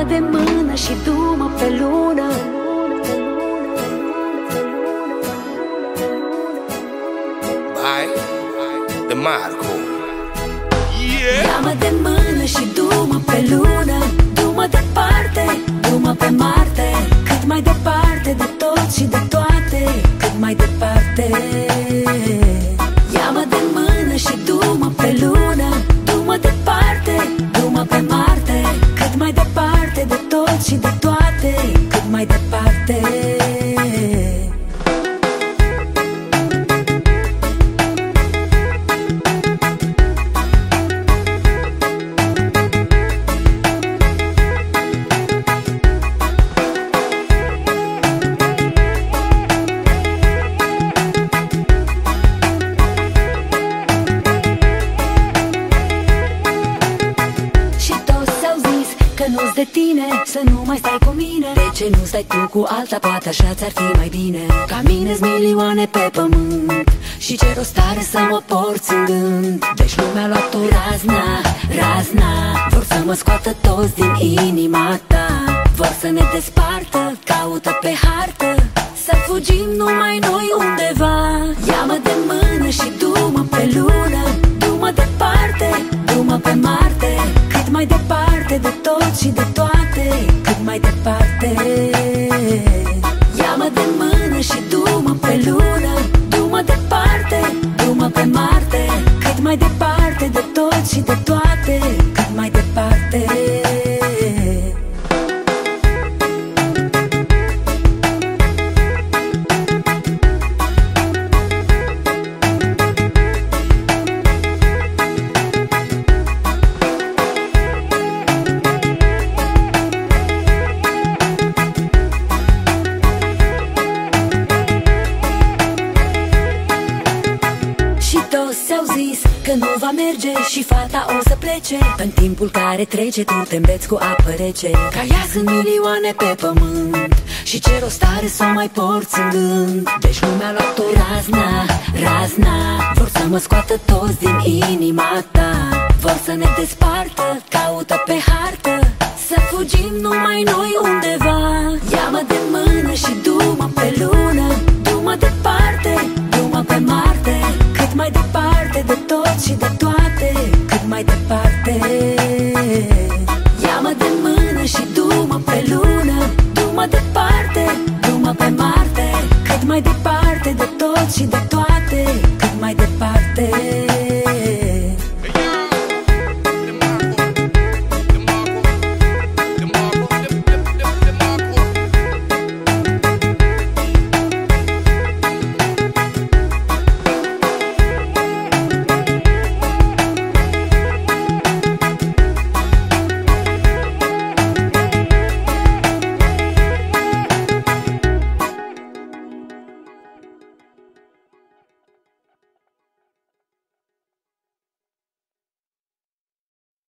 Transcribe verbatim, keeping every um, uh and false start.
de mână și du-mă pe lună. Hai, de Marco. Yeah. Ia-mă de mână și du-mă pe lună. Du-mă departe, du-mă pe Marte. Cât mai departe de tot și de toate. Cât mai departe. Ia-mă de mână și du-mă pe lună. Du-mă departe, du-mă pe Marte. Cât mai departe de tot și de toate. Cât mai departe. Că nu-s de tine, să nu mai stai cu mine. De ce nu stai tu cu alta, poate așa ți-ar fi mai bine. Ca mine-s milioane pe pământ și ce rost are să mă porți în gând. Deci lumea a luat-o razna, razna. Vor să mă scoată toți din inima ta. Vor să ne despartă, caută pe hartă. Să fugim numai noi undeva. Ia-mă de mână și du-mă pe lună. Du-mă departe, du-mă pe Marte. Cât mai departe de tot și de toate. Cât mai departe. Ia-mă de mână și du-mă pe lună. Du-mă departe, du-mă pe Marte. Cât mai departe de tot și de toate. Cât mai departe. S-au zis că nu va merge și fata o să plece. În timpul care trece tu te îmbeți cu apă rece. Ca ea sunt milioane pe pământ și ce rost are să o mai porți în gând. Deci lumea a luat-o razna, razna. Vor să mă scoată toți din inima ta. Vor să ne despartă, caută pe hartă. Să fugim numai noi undeva. Ia-mă de mână și du-mă pe lună. Du-mă departe, du-mă pe Marte. Cât mai departe de tot și de toate. Cât mai departe. Ia-mă de mână și du-mă pe lună. Du-mă departe, du-mă pe Marte. Cât mai departe de tot și de toate.